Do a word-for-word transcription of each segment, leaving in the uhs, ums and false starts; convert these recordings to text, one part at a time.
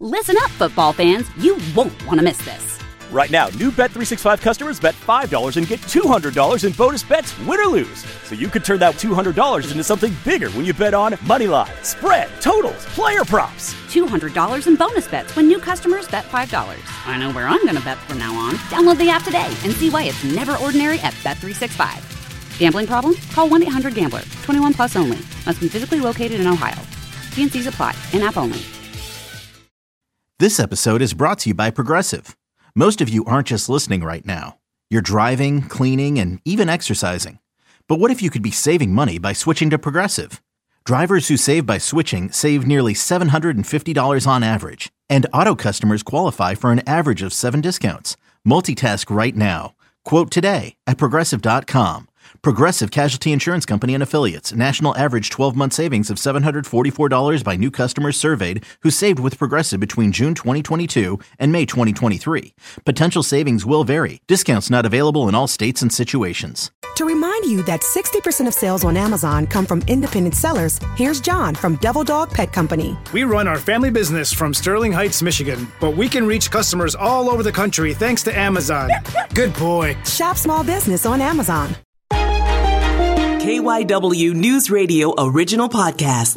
Listen up, football fans. You won't want to miss this. Right now, new Bet three sixty-five customers bet five dollars and get two hundred dollars in bonus bets, win or lose. So you could turn that two hundred dollars into something bigger when you bet on money line, spread, totals, player props. two hundred dollars in bonus bets when new customers bet five dollars. I know where I'm going to bet from now on. Download the app today and see why it's never ordinary at Bet three sixty-five. Gambling problem? Call one eight hundred gambler. twenty-one plus only. Must be physically located in Ohio. T and C's apply. In-app only. This episode is brought to you by Progressive. Most of you aren't just listening right now. You're driving, cleaning, and even exercising. But what if you could be saving money by switching to Progressive? Drivers who save by switching save nearly seven hundred fifty dollars on average. And auto customers qualify for an average of seven discounts. Multitask right now. Quote today at Progressive dot com. Progressive Casualty Insurance Company and Affiliates. National average twelve-month savings of seven hundred forty-four dollars by new customers surveyed who saved with Progressive between June twenty twenty-two and May twenty twenty-three. Potential savings will vary. Discounts not available in all states and situations. To remind you that sixty percent of sales on Amazon come from independent sellers, here's John from Devil Dog Pet Company. We run our family business from Sterling Heights, Michigan, but we can reach customers all over the country thanks to Amazon. Good boy. Shop small business on Amazon. K Y W News Radio original podcasts.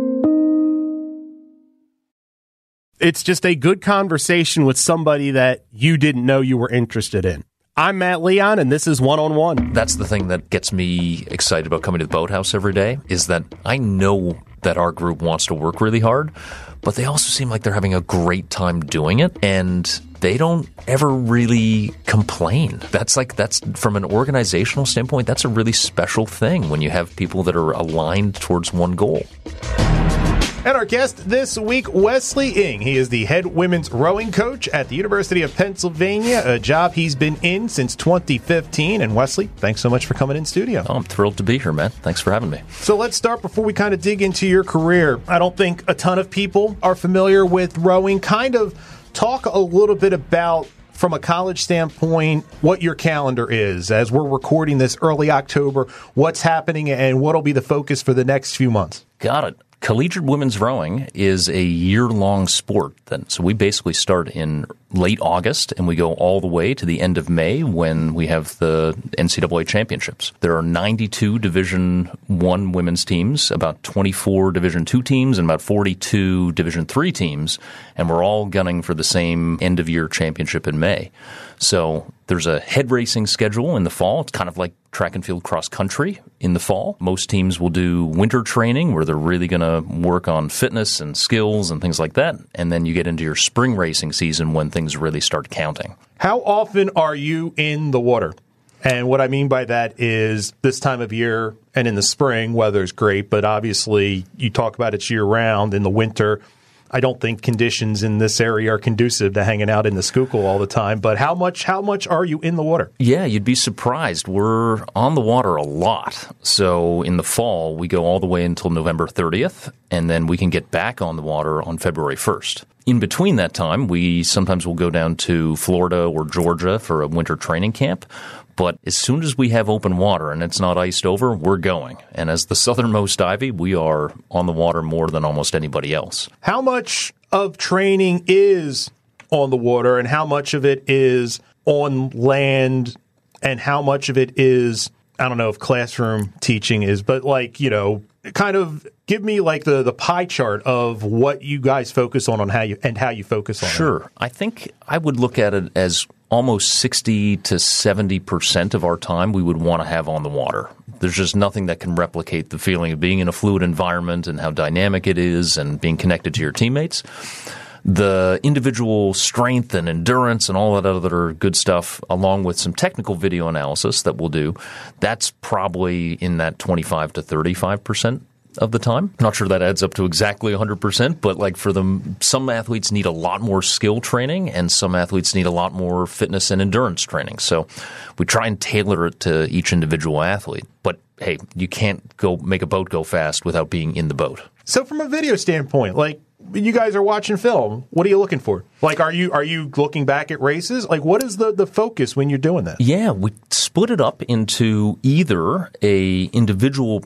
It's just a good conversation with somebody that you didn't know you were interested in. I'm Matt Leon, and this is One-on-One. That's the thing that gets me excited about coming to the Boathouse every day, is that I know that our group wants to work really hard, but they also seem like they're having a great time doing it, and they don't ever really complain. That's like, that's from an organizational standpoint, that's a really special thing when you have people that are aligned towards one goal. And our guest this week, Wesley Ng. He is the head women's rowing coach at the University of Pennsylvania, a job he's been in since twenty fifteen. And Wesley, thanks so much for coming in studio. Oh, I'm thrilled to be here, man. Thanks for having me. So let's start before we kind of dig into your career. I don't think a ton of people are familiar with rowing. Kind of talk a little bit about, from a college standpoint, what your calendar is. As we're recording this early October, what's happening and what'll be the focus for the next few months? Got it. Collegiate women's rowing is a year-long sport. So we basically start in late August and we go all the way to the end of May when we have the N C double A championships. There are ninety-two Division One women's teams, about twenty-four Division Two teams, and about forty-two Division Three teams, and we're all gunning for the same end-of-year championship in May. So there's a head racing schedule in the fall. It's kind of like track and field cross country in the fall. Most teams will do winter training where they're really going to work on fitness and skills and things like that. And then you get into your spring racing season when things really start counting. How often are you in the water? And what I mean by that is this time of year and in the spring, weather's great, but obviously you talk about it's year round. In the winter, I don't think conditions in this area are conducive to hanging out in the Schuylkill all the time. But how much how much are you in the water? Yeah, you'd be surprised. We're on the water a lot. So in the fall, we go all the way until November thirtieth, and then we can get back on the water on February first. In between that time, we sometimes will go down to Florida or Georgia for a winter training camp. But as soon as we have open water and it's not iced over, we're going. And as the southernmost Ivy, we are on the water more than almost anybody else. How much of training is on the water and how much of it is on land and how much of it is, I don't know if classroom teaching is, but like, you know, kind of give me like the, the pie chart of what you guys focus on, on how you and how you focus on it. Sure. I think I would look at it as almost sixty to seventy percent of our time we would want to have on the water. There's just nothing that can replicate the feeling of being in a fluid environment and how dynamic it is and being connected to your teammates. The individual strength and endurance and all that other good stuff, along with some technical video analysis that we'll do, that's probably in that twenty-five to thirty-five percent of the time. Not sure that adds up to exactly one hundred percent, but like for them, some athletes need a lot more skill training and some athletes need a lot more fitness and endurance training. So we try and tailor it to each individual athlete. But hey, you can't go make a boat go fast without being in the boat. So from a video standpoint, like when you guys are watching film, what are you looking for? Like, are you are you looking back at races? Like, what is the, the focus when you're doing that? Yeah, we split it up into either a individual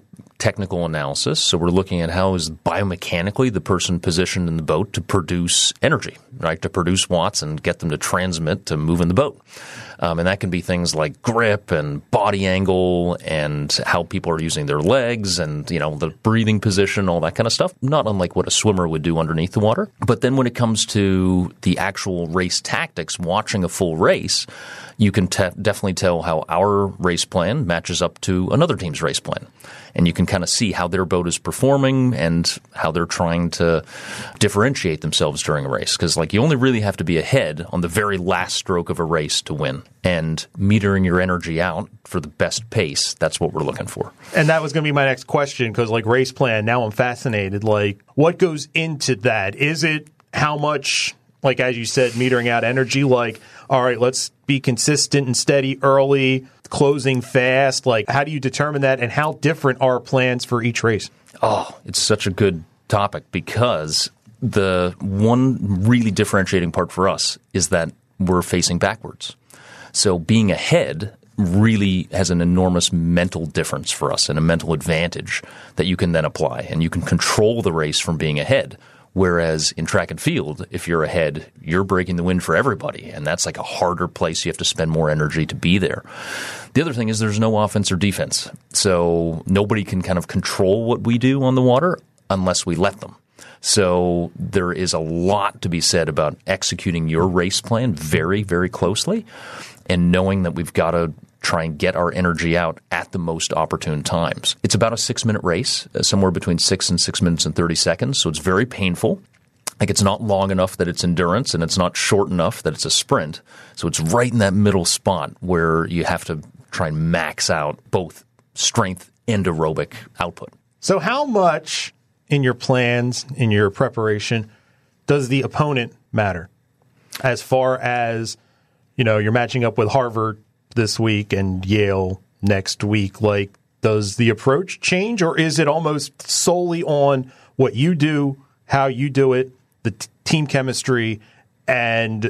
technical analysis. So we're looking at how is biomechanically the person positioned in the boat to produce energy, right, to produce watts and get them to transmit to move in the boat. Um, and that can be things like grip and body angle and how people are using their legs and, you know, the breathing position, all that kind of stuff, not unlike what a swimmer would do underneath the water. But then when it comes to the actual race tactics, watching a full race, you can te- definitely tell how our race plan matches up to another team's race plan. And you can kind of see how their boat is performing and how they're trying to differentiate themselves during a race. Because, like, you only really have to be ahead on the very last stroke of a race to win. And metering your energy out for the best pace, that's what we're looking for. And that was going to be my next question, because, like, race plan, now I'm fascinated. Like, what goes into that? Is it how much, like, as you said, metering out energy? Like, all right, let's be consistent and steady early, closing fast. Like, how do you determine that, and how different are plans for each race? Oh, it's such a good topic, because the one really differentiating part for us is that we're facing backwards. So being ahead really has an enormous mental difference for us and a mental advantage that you can then apply, and you can control the race from being ahead. Whereas in track and field, if you're ahead, you're breaking the wind for everybody, and that's like a harder place. You have to spend more energy to be there. The other thing is there's no offense or defense. So nobody can kind of control what we do on the water unless we let them. So there is a lot to be said about executing your race plan very, very closely and knowing that we've got to try and get our energy out at the most opportune times. It's about a six-minute race, uh, somewhere between six and six minutes and thirty seconds, so it's very painful. Like, it's not long enough that it's endurance, and it's not short enough that it's a sprint. So it's right in that middle spot where you have to try and max out both strength and aerobic output. So how much in your plans, in your preparation, does the opponent matter? As far as, you know, you're matching up with Harvard this week and Yale next week, like, does the approach change, or is it almost solely on what you do, how you do it, the t- team chemistry, and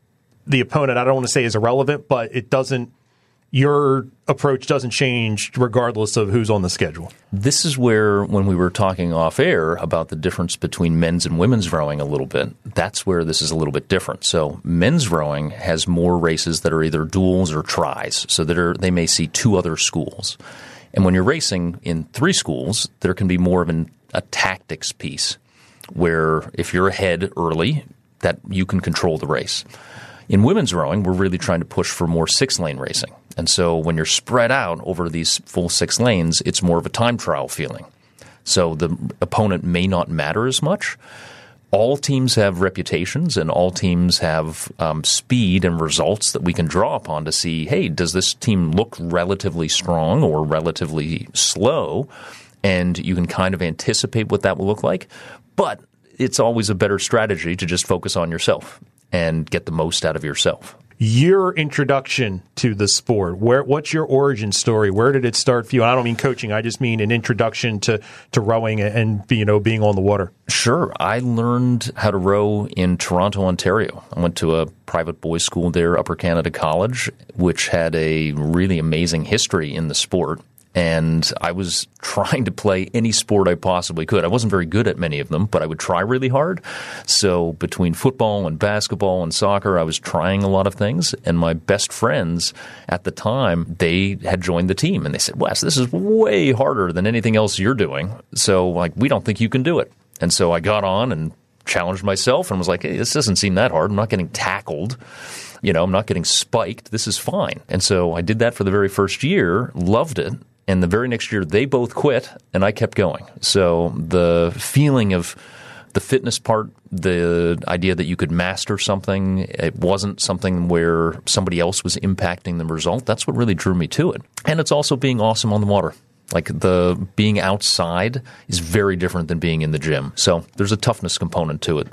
the opponent, I don't want to say is irrelevant, but it doesn't, your approach doesn't change regardless of who's on the schedule? This is where, when we were talking off air about the difference between men's and women's rowing a little bit, that's where this is a little bit different. So men's rowing has more races that are either duals or tries, so that are, they may see two other schools. And when you're racing in three schools, there can be more of an, a tactics piece, where if you're ahead early, that you can control the race. In women's rowing, we're really trying to push for more six-lane racing. And so when you're spread out over these full six lanes, it's more of a time trial feeling. So the opponent may not matter as much. All teams have reputations, and all teams have um, speed and results that we can draw upon to see, hey, does this team look relatively strong or relatively slow? And you can kind of anticipate what that will look like. But it's always a better strategy to just focus on yourself and get the most out of yourself. Your introduction to the sport, where what's your origin story? Where did it start for you? I don't mean coaching. I just mean an introduction to, to rowing and, you know, being on the water. Sure. I learned how to row in Toronto, Ontario. I went to a private boys' school there, Upper Canada College, which had a really amazing history in the sport. And I was trying to play any sport I possibly could. I wasn't very good at many of them, but I would try really hard. So between football and basketball and soccer, I was trying a lot of things. And my best friends at the time, they had joined the team. And they said, Wes, this is way harder than anything else you're doing. So, like, we don't think you can do it. And so I got on and challenged myself and was like, hey, this doesn't seem that hard. I'm not getting tackled. You know, I'm not getting spiked. This is fine. And so I did that for the very first year, loved it. And the very next year, they both quit, and I kept going. So the feeling of the fitness part, the idea that you could master something, it wasn't something where somebody else was impacting the result, that's what really drew me to it. And it's also being awesome on the water. Like, the being outside is very different than being in the gym. So there's a toughness component to it that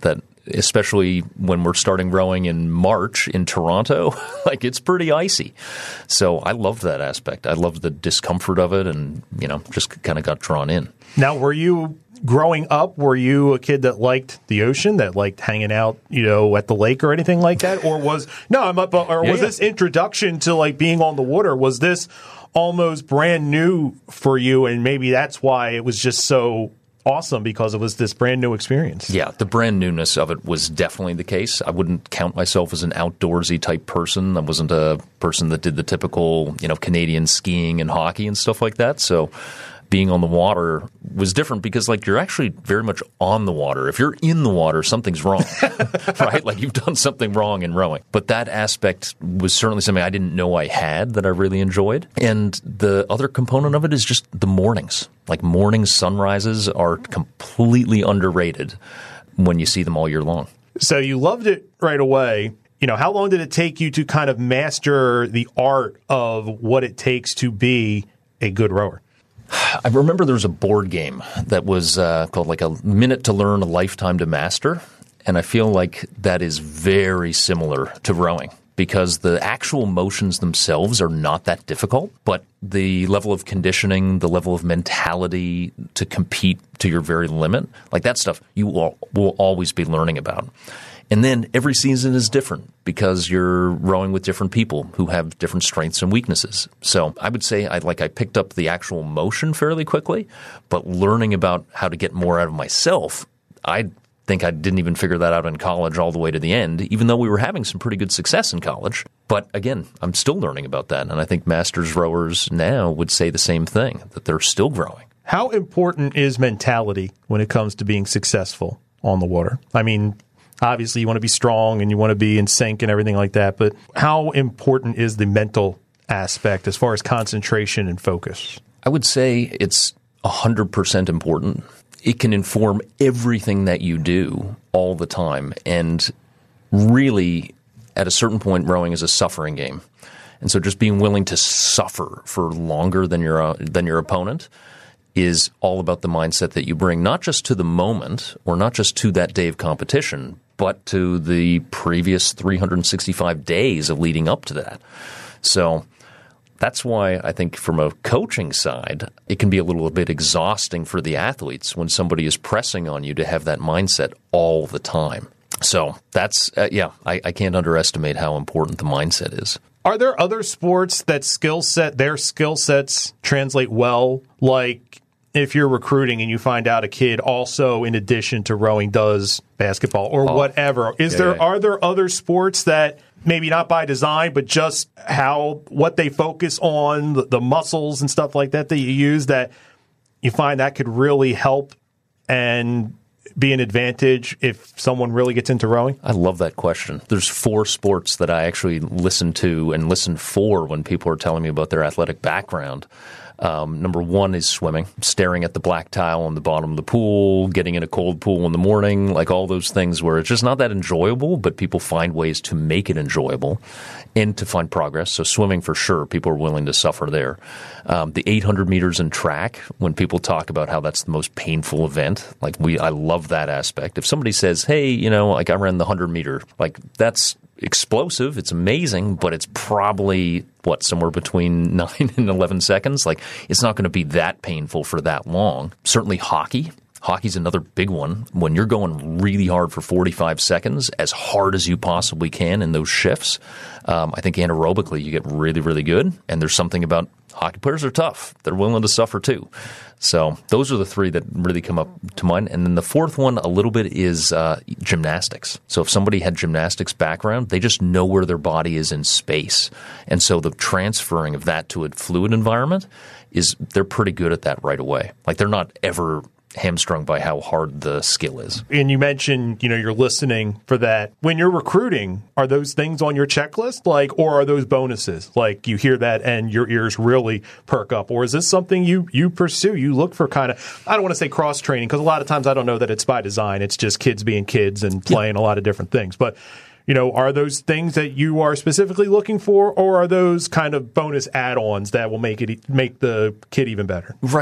especially when we're starting rowing in March in Toronto, like it's pretty icy. So I loved that aspect. I loved the discomfort of it and, you know, just kind of got drawn in. Now, were you growing up, were you a kid that liked the ocean, that liked hanging out, you know, at the lake or anything like that? Or was, no, I'm up, or yeah, was yeah. this introduction to like being on the water? Was this almost brand new for you? And maybe that's why it was just so awesome, because it was this brand new experience. Yeah, the brand newness of it was definitely the case. I wouldn't count myself as an outdoorsy type person. I wasn't a person that did the typical, you know, Canadian skiing and hockey and stuff like that. So being on the water was different because, like, you're actually very much on the water. If you're in the water, something's wrong, right? Like, you've done something wrong in rowing. But that aspect was certainly something I didn't know I had that I really enjoyed. And the other component of it is just the mornings. Like, morning sunrises are completely underrated when you see them all year long. So you loved it right away. You know, how long did it take you to kind of master the art of what it takes to be a good rower? I remember there was a board game that was uh, called like a minute to learn, a lifetime to master. And I feel like that is very similar to rowing because the actual motions themselves are not that difficult, but the level of conditioning, the level of mentality to compete to your very limit, like that stuff you will, will always be learning about. And then every season is different because you're rowing with different people who have different strengths and weaknesses. So I would say I like I picked up the actual motion fairly quickly, but learning about how to get more out of myself, I think I didn't even figure that out in college all the way to the end, even though we were having some pretty good success in college. But again, I'm still learning about that. And I think masters rowers now would say the same thing, that they're still growing. How important is mentality when it comes to being successful on the water? I mean, obviously, you want to be strong and you want to be in sync and everything like that. But how important is the mental aspect as far as concentration and focus? I would say it's one hundred percent important. It can inform everything that you do all the time. And really, at a certain point, rowing is a suffering game. And so just being willing to suffer for longer than your, uh, than your opponent is all about the mindset that you bring, not just to the moment or not just to that day of competition, but to the previous three hundred sixty-five days of leading up to that. So that's why I think from a coaching side, it can be a little bit exhausting for the athletes when somebody is pressing on you to have that mindset all the time. So that's, uh, yeah, I, I can't underestimate how important the mindset is. Are there other sports that skill set, their skill sets translate well? Like if you're recruiting and you find out a kid also, in addition to rowing, does basketball or oh, whatever. Is yeah, there, yeah. Are there other sports that maybe not by design, but just how, what they focus on, the, the muscles and stuff like that that you use that you find that could really help and be an advantage if someone really gets into rowing? I love that question. There's four sports that I actually listen to and listen for when people are telling me about their athletic background. Um, number one is swimming, staring at the black tile on the bottom of the pool, getting in a cold pool in the morning, like all those things where it's just not that enjoyable, but people find ways to make it enjoyable and to find progress. So swimming for sure, people are willing to suffer there. Um, the eight hundred meters in track, when people talk about how that's the most painful event, like we, I love that aspect. If somebody says, hey, you know, like I ran the one hundred meter, like that's explosive, it's amazing, but it's probably, what, somewhere between nine and eleven seconds? Like, it's not going to be that painful for that long. Certainly hockey. Hockey's another big one. When you're going really hard for forty-five seconds, as hard as you possibly can in those shifts, um, I think anaerobically you get really, really good. And there's something about hockey players are tough. They're willing to suffer too. So those are the three that really come up to mind. And then the fourth one a little bit is uh, gymnastics. So if somebody had gymnastics background, they just know where their body is in space. And so the transferring of that to a fluid environment is they're pretty good at that right away. Like they're not ever hamstrung by how hard the skill is. And you mentioned, you know, you're listening for that. When you're recruiting, are those things on your checklist? Like, or are those bonuses? Like you hear that and your ears really perk up? Or is this something you, you pursue? You look for kind of, I don't want to say cross training, because a lot of times I don't know that it's by design. It's just kids being kids and playing yeah. a lot of different things. But, you know, are those things that you are specifically looking for, or are those kind of bonus add-ons that will make it make the kid even better? Right.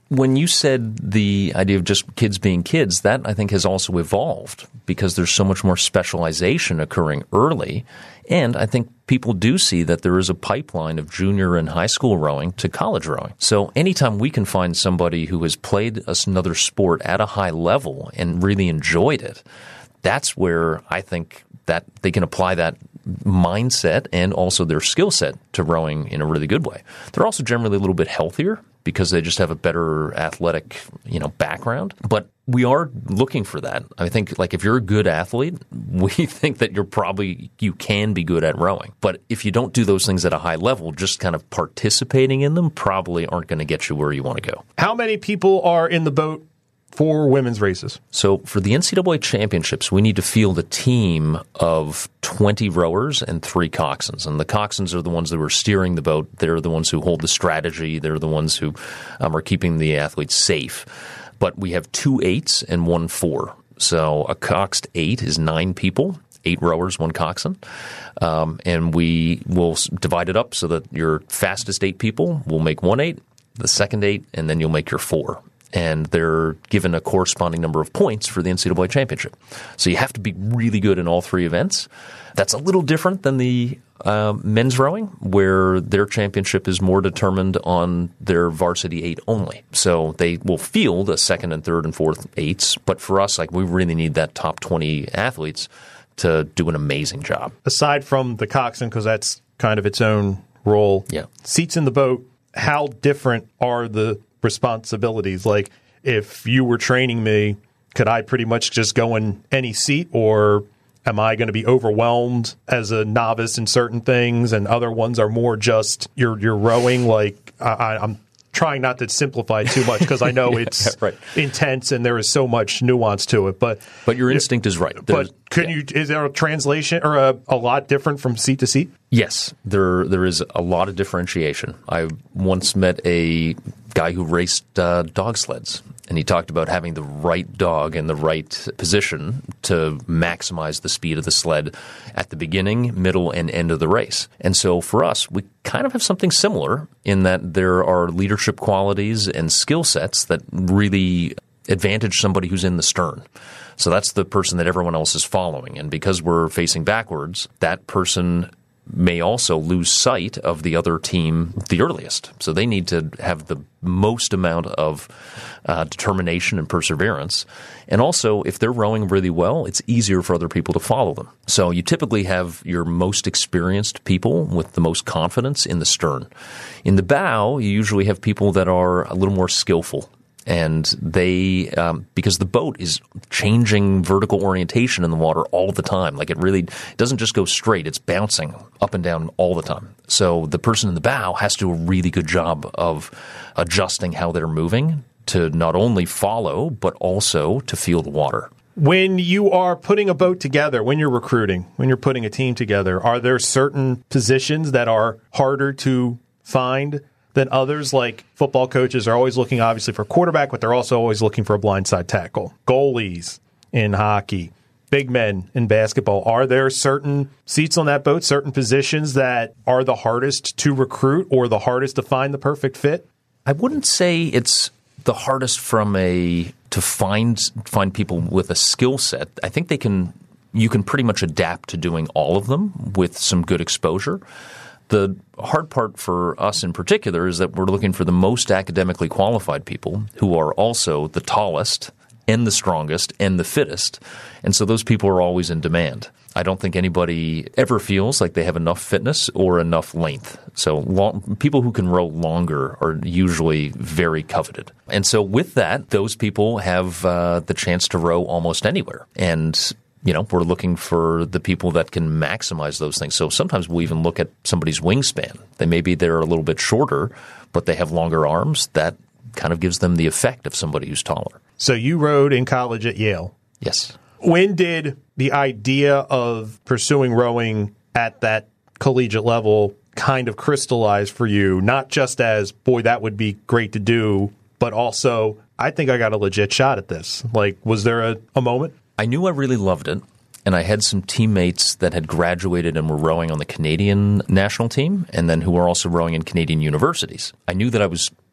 when you said the idea of just kids being kids, that I think has also evolved because there's so much more specialization occurring early. And I think people do see that there is a pipeline of junior and high school rowing to college rowing. So anytime we can find somebody who has played another sport at a high level and really enjoyed it, that's where I think that they can apply that mindset and also their skill set to rowing in a really good way. They're also generally a little bit healthier because they just have a better athletic, you know, background. But we are looking for that. I think, like, if you're a good athlete, we think that you're probably you can be good at rowing. But if you don't do those things at a high level, just kind of participating in them probably aren't going to get you where you want to go. How many people are in the boat for women's races? So for the N C double A championships, we need to field a team of twenty rowers and three coxswains. And the coxswains are the ones that are steering the boat. They're the ones who hold the strategy. They're the ones who um, are keeping the athletes safe. But we have two eights and one four. So a coxed eight is nine people, eight rowers, one coxswain. Um, and we will divide it up so that your fastest eight people will make one eight, the second eight, and then you'll make your four. And they're given a corresponding number of points for the N C double A championship. So you have to be really good in all three events. That's a little different than the uh, men's rowing, where their championship is more determined on their varsity eight only. So they will field a second and third and fourth eights. But for us, like, we really need that top twenty athletes to do an amazing job. Aside from the coxswain, because that's kind of its own role, yeah. Seats in the boat, how different are the responsibilities? Like, if you were training me, could I pretty much just go in any seat, or am I going to be overwhelmed as a novice in certain things, and other ones are more just you're you're rowing? Like, I, I'm trying not to simplify too much because I know it's yeah, right. intense and there is so much nuance to it. But but your instinct is right. There's, but can yeah. you? Is there a translation or a, a lot different from seat to seat? Yes, there there is a lot of differentiation. I once met a guy who raced uh, dog sleds, and he talked about having the right dog in the right position to maximize the speed of the sled at the beginning, middle, and end of the race. And so for us, we kind of have something similar in that there are leadership qualities and skill sets that really advantage somebody who's in the stern. So that's the person that everyone else is following. And because we're facing backwards, that person may also lose sight of the other team the earliest. So they need to have the most amount of uh, determination and perseverance. And also, if they're rowing really well, it's easier for other people to follow them. So you typically have your most experienced people with the most confidence in the stern. In the bow, you usually have people that are a little more skillful. And they, um, because the boat is changing vertical orientation in the water all the time. Like, it really doesn't just go straight. It's bouncing up and down all the time. So the person in the bow has to do a really good job of adjusting how they're moving to not only follow, but also to feel the water. When you are putting a boat together, when you're recruiting, when you're putting a team together, are there certain positions that are harder to find than others? Like, football coaches are always looking, obviously, for quarterback, but they're also always looking for a blindside tackle. Goalies in hockey, big men in basketball. Are there certain seats on that boat, certain positions that are the hardest to recruit or the hardest to find the perfect fit? I wouldn't say it's the hardest from a to find find people with a skill set. I think they can you can pretty much adapt to doing all of them with some good exposure. The hard part for us in particular is that we're looking for the most academically qualified people who are also the tallest and the strongest and the fittest. And so those people are always in demand. I don't think anybody ever feels like they have enough fitness or enough length. So long, people who can row longer are usually very coveted. And so with that, those people have uh, the chance to row almost anywhere. And you know, we're looking for the people that can maximize those things. So sometimes we'll even look at somebody's wingspan. They maybe they're a little bit shorter, but they have longer arms. That kind of gives them the effect of somebody who's taller. So you rowed in college at Yale. Yes. When did the idea of pursuing rowing at that collegiate level kind of crystallize for you? Not just as, boy, that would be great to do, but also, I think I got a legit shot at this. Like, was there a, a moment? I knew I really loved it, and I had some teammates that had graduated and were rowing on the Canadian national team, and then who were also rowing in Canadian universities. I knew that I was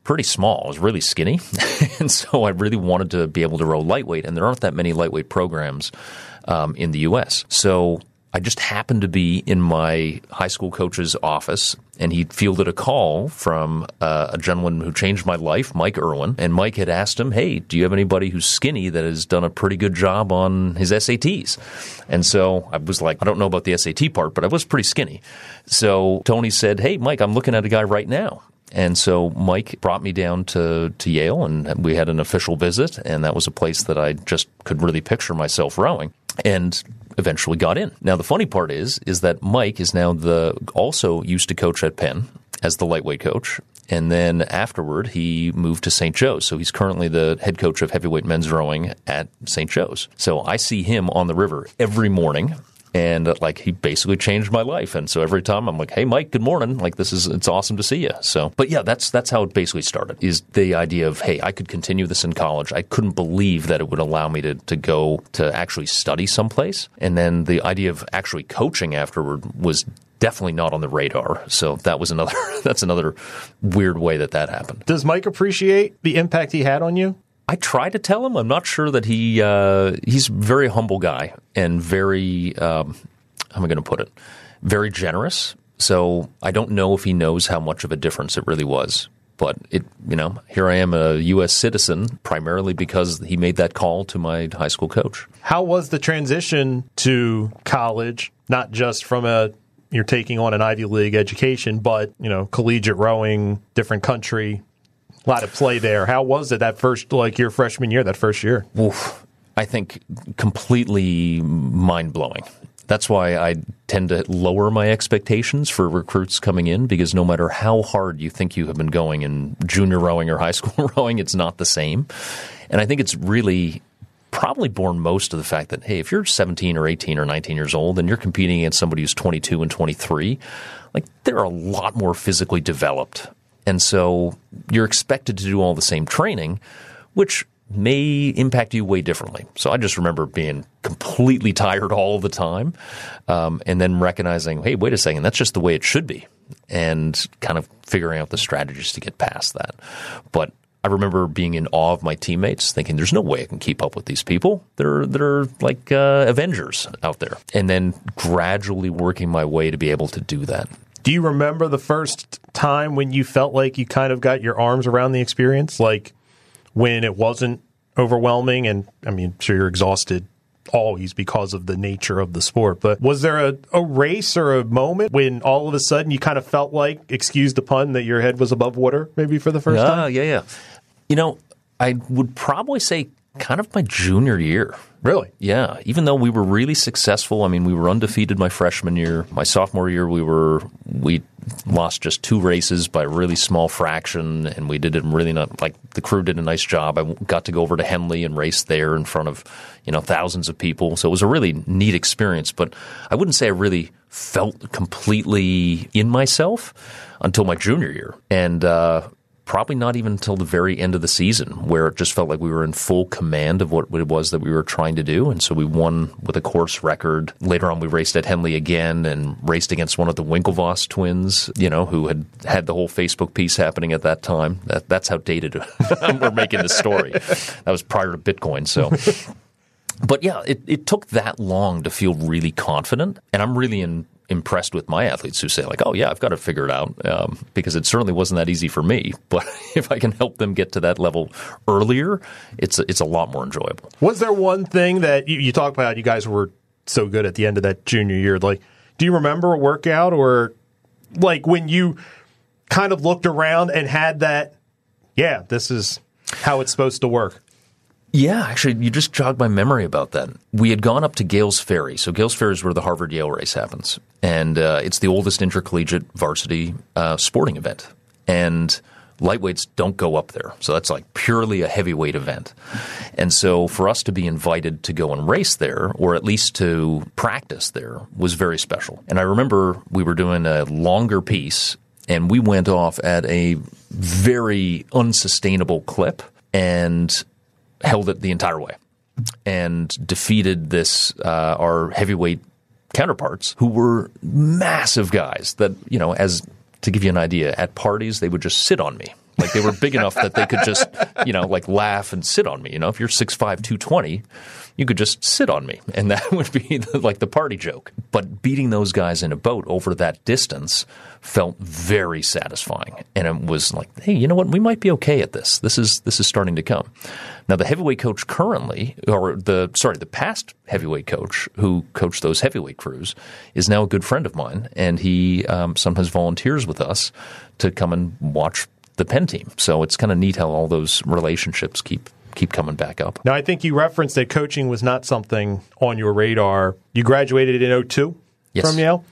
pretty small. I was really skinny. And so I really wanted to be able to row lightweight. And there aren't that many lightweight programs um, in the U S. So I just happened to be in my high school coach's office, and he fielded a call from uh, a gentleman who changed my life, Mike Irwin. And Mike had asked him, hey, do you have anybody who's skinny that has done a pretty good job on his S A Ts? And so I was like, I don't know about the S A T part, but I was pretty skinny. So Tony said, hey, Mike, I'm looking at a guy right now. And so Mike brought me down to, to Yale, and we had an official visit, and that was a place that I just could really picture myself rowing. And eventually got in. Now, the funny part is, is that Mike is now the also used to coach at Penn as the lightweight coach. And then afterward, he moved to Saint Joe's. So he's currently the head coach of heavyweight men's rowing at Saint Joe's. So I see him on the river every morning. And uh, like he basically changed my life. And so every time I'm like, hey, Mike, good morning. Like this is, it's awesome to see you. So, but yeah, that's, that's how it basically started, is the idea of, hey, I could continue this in college. I couldn't believe that it would allow me to, to go to actually study someplace. And then the idea of actually coaching afterward was definitely not on the radar. So that was another, that's another weird way that that happened. Does Mike appreciate the impact he had on you? I try to tell him. I'm not sure that he uh, he's a very humble guy and very, um, how am I going to put it, very generous. So I don't know if he knows how much of a difference it really was. But it, you know, here I am, a U S citizen, primarily because he made that call to my high school coach. How was the transition to college, not just from a you're taking on an Ivy League education, but, you know, collegiate rowing, different country, a lot of play there. How was it that first, like your freshman year, that first year? Oof, I think completely mind-blowing. That's why I tend to lower my expectations for recruits coming in, because no matter how hard you think you have been going in junior rowing or high school rowing, it's not the same. And I think it's really probably born most of the fact that, hey, if you're seventeen or eighteen or nineteen years old and you're competing against somebody who's twenty-two and twenty-three, like they're a lot more physically developed. And so you're expected to do all the same training, which may impact you way differently. So I just remember being completely tired all the time, um, and then recognizing, hey, wait a second, that's just the way it should be, and kind of figuring out the strategies to get past that. But I remember being in awe of my teammates, thinking there's no way I can keep up with these people. They're, they're like uh, Avengers out there. And then gradually working my way to be able to do that. Do you remember the first time when you felt like you kind of got your arms around the experience? Like when it wasn't overwhelming, and I mean, I'm sure you're exhausted always because of the nature of the sport, but was there a, a race or a moment when all of a sudden you kind of felt like, excuse the pun, that your head was above water maybe for the first yeah, time? Yeah, yeah, yeah. You know, I would probably say kind of my junior year. Really? Yeah. Even though we were really successful, I mean, we were undefeated my freshman year. My sophomore year, we were we lost just two races by a really small fraction, and we did it really not like the crew did a nice job. I got to go over to Henley and race there in front of, you know, thousands of people. So it was a really neat experience. But I wouldn't say I really felt completely in myself until my junior year, and uh, probably not even until the very end of the season, where it just felt like we were in full command of what it was that we were trying to do. And so we won with a course record. Later on, we raced at Henley again and raced against one of the Winklevoss twins, you know, who had had the whole Facebook piece happening at that time. That, that's how dated we're making this story. That was prior to Bitcoin. So, but yeah, it, it took that long to feel really confident. And I'm really in impressed with my athletes who say like, oh yeah, I've got to figure it out, um, because it certainly wasn't that easy for me. But if I can help them get to that level earlier, it's it's a lot more enjoyable. Was there one thing that you, you talk about, you guys were so good at the end of that junior year? Like, do you remember a workout, or like when you kind of looked around and had that, yeah, this is how it's supposed to work? Yeah, actually, you just jogged my memory about that. We had gone up to Gales Ferry. So Gales Ferry is where the Harvard-Yale race happens. And uh, it's the oldest intercollegiate varsity uh, sporting event. And lightweights don't go up there. So that's like purely a heavyweight event. And so for us to be invited to go and race there, or at least to practice there, was very special. And I remember we were doing a longer piece, and we went off at a very unsustainable clip and held it the entire way, and defeated this uh, our heavyweight counterparts, who were massive guys that, you know, as to give you an idea, at parties they would just sit on me Like they were big enough that they could just, you know, like laugh and sit on me. You know, if you're six five, two twenty, you could just sit on me, and that would be the, like the party joke. But beating those guys in a boat over that distance felt very satisfying, and it was like, hey, you know what? We might be okay at this. This is this is starting to come. Now, the heavyweight coach currently, or the sorry, the past heavyweight coach who coached those heavyweight crews, is now a good friend of mine, and he um, sometimes volunteers with us to come and watch the Penn team. So it's kind of neat how all those relationships keep keep coming back up. Now, I think you referenced that coaching was not something on your radar. You graduated in oh two yes. from Yale.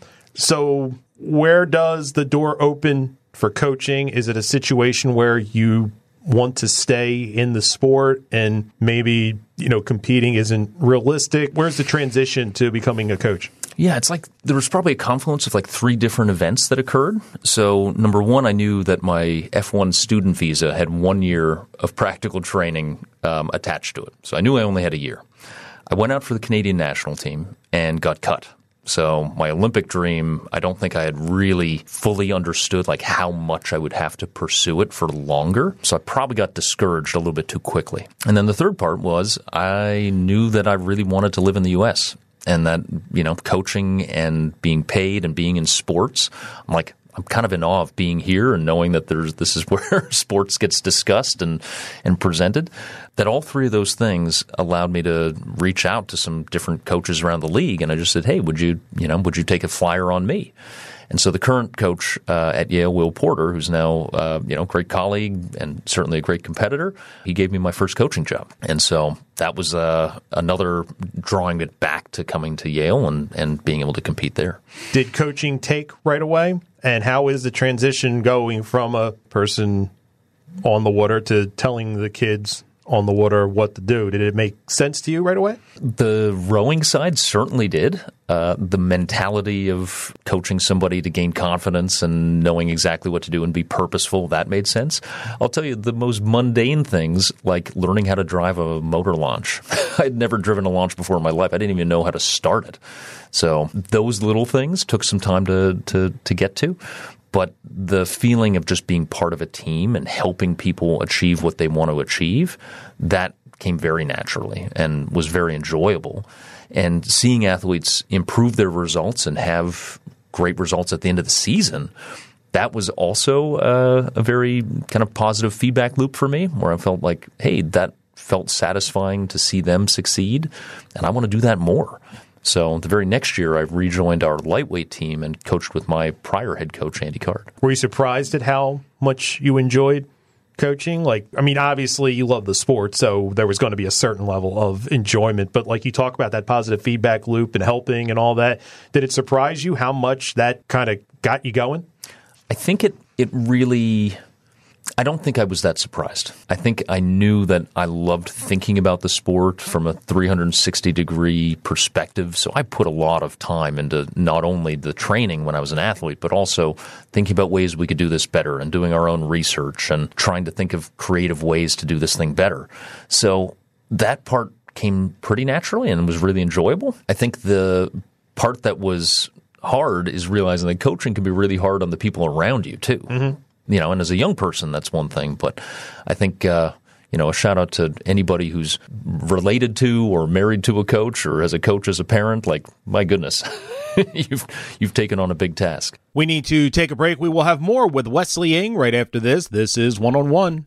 So where does the door open for coaching? Is it a situation where you want to stay in the sport and maybe, you know, competing isn't realistic? Where's the transition to becoming a coach? Yeah, it's like there was probably a confluence of like three different events that occurred. So number one, I knew that my F one student visa had one year of practical training um, attached to it. So I knew I only had a year. I went out for the Canadian national team and got cut. So my Olympic dream, I don't think I had really fully understood like how much I would have to pursue it for longer. So I probably got discouraged a little bit too quickly. And then the third part was I knew that I really wanted to live in the U S and that, you know, coaching and being paid and being in sports, I'm like, I'm kind of in awe of being here and knowing that there's this is where sports gets discussed and, and presented. That all three of those things allowed me to reach out to some different coaches around the league, and I just said, "Hey, would you, you know, would you take a flyer on me?" And so the current coach uh, at Yale, Will Porter, who's now uh, you know, great colleague and certainly a great competitor, he gave me my first coaching job. And so that was uh, another drawing it back to coming to Yale and, and being able to compete there. Did coaching take right away? And how is the transition going from a person on the water to telling the kids on the water what to do? Did it make sense to you right away? The rowing side certainly did. Uh, the mentality of coaching somebody to gain confidence and knowing exactly what to do and be purposeful, that made sense. I'll tell you, the most mundane things, like learning how to drive a motor launch. I'd never driven a launch before in my life. I didn't even know how to start it. So those little things took some time to, to, to get to. But the feeling of just being part of a team and helping people achieve what they want to achieve, that came very naturally and was very enjoyable. And seeing athletes improve their results and have great results at the end of the season, that was also uh, a very kind of positive feedback loop for me, where I felt like, hey, that felt satisfying to see them succeed, and I want to do that more. So the very next year, I rejoined our lightweight team and coached with my prior head coach, Andy Card. Were you surprised at how much you enjoyed coaching? Like, I mean, obviously you love the sport, so there was going to be a certain level of enjoyment. But like you talk about that positive feedback loop and helping and all that, did it surprise you how much that kind of got you going? I think it it really – I don't think I was that surprised. I think I knew that I loved thinking about the sport from a three hundred sixty degree perspective. So I put a lot of time into not only the training when I was an athlete, but also thinking about ways we could do this better and doing our own research and trying to think of creative ways to do this thing better. So that part came pretty naturally and was really enjoyable. I think the part that was hard is realizing that coaching can be really hard on the people around you too. Mm-hmm. You know, and as a young person, that's one thing. But I think, uh, you know, a shout out to anybody who's related to or married to a coach or as a coach as a parent. Like, my goodness, you've you've taken on a big task. We need to take a break. We will have more with Wesley Ng right after this. This is One on One.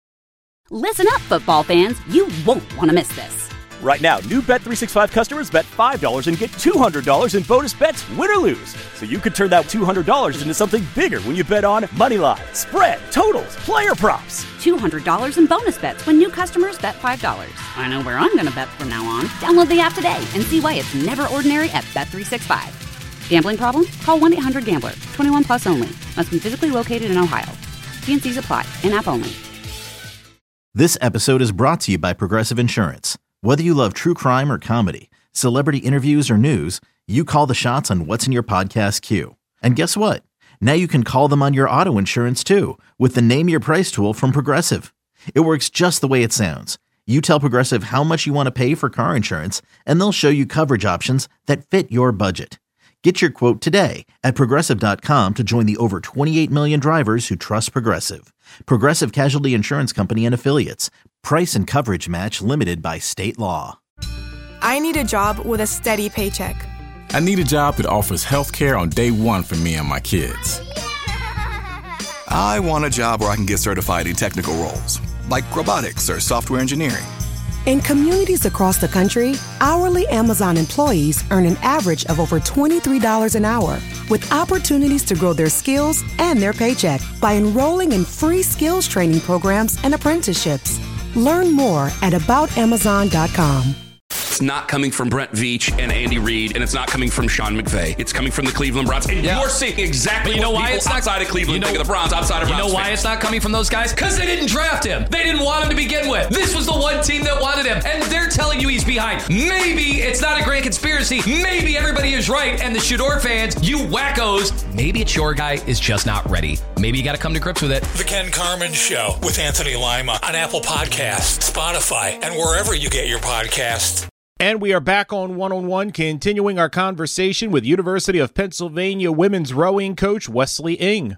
Listen up, football fans. You won't want to miss this. Right now, new Bet three sixty-five customers bet five dollars and get two hundred dollars in bonus bets, win or lose. So you could turn that two hundred dollars into something bigger when you bet on moneyline, spread, totals, player props. two hundred dollars in bonus bets when new customers bet five dollars. I know where I'm going to bet from now on. Download the app today and see why it's never ordinary at Bet three sixty-five. Gambling problem? Call one eight hundred gambler. twenty-one plus only. Must be physically located in Ohio. T and C's apply. In-app only. This episode is brought to you by Progressive Insurance. Whether you love true crime or comedy, celebrity interviews or news, you call the shots on what's in your podcast queue. And guess what? Now you can call them on your auto insurance too with the Name Your Price tool from Progressive. It works just the way it sounds. You tell Progressive how much you want to pay for car insurance, and they'll show you coverage options that fit your budget. Get your quote today at Progressive dot com to join the over twenty-eight million drivers who trust Progressive. Progressive Casualty Insurance Company and Affiliates. Price and coverage match limited by state law. I need a job with a steady paycheck. I need a job that offers health care on day one for me and my kids. I want a job where I can get certified in technical roles, like robotics or software engineering. In communities across the country, hourly Amazon employees earn an average of over twenty-three dollars an hour, with opportunities to grow their skills and their paycheck by enrolling in free skills training programs and apprenticeships. Learn more at about amazon dot com. It's not coming from Brent Veach and Andy Reid, and it's not coming from Sean McVay. It's coming from the Cleveland Browns. And yeah. you're seeing exactly you know what why people it's not, outside of Cleveland you know, think of the Browns, outside of You Browns know why fans. it's not coming from those guys? Because they didn't draft him. They didn't want him to begin with. This was the one team that wanted him, and they're telling you he's behind. Maybe it's not a great conspiracy. Maybe everybody is right, and the Shador fans, you wackos, maybe it's your guy is just not ready. Maybe you got to come to grips with it. The Ken Carman Show with Anthony Lima on Apple Podcasts, Spotify, and wherever you get your podcasts. And we are back on One-on-One, continuing our conversation with University of Pennsylvania women's rowing coach Wesley Ng.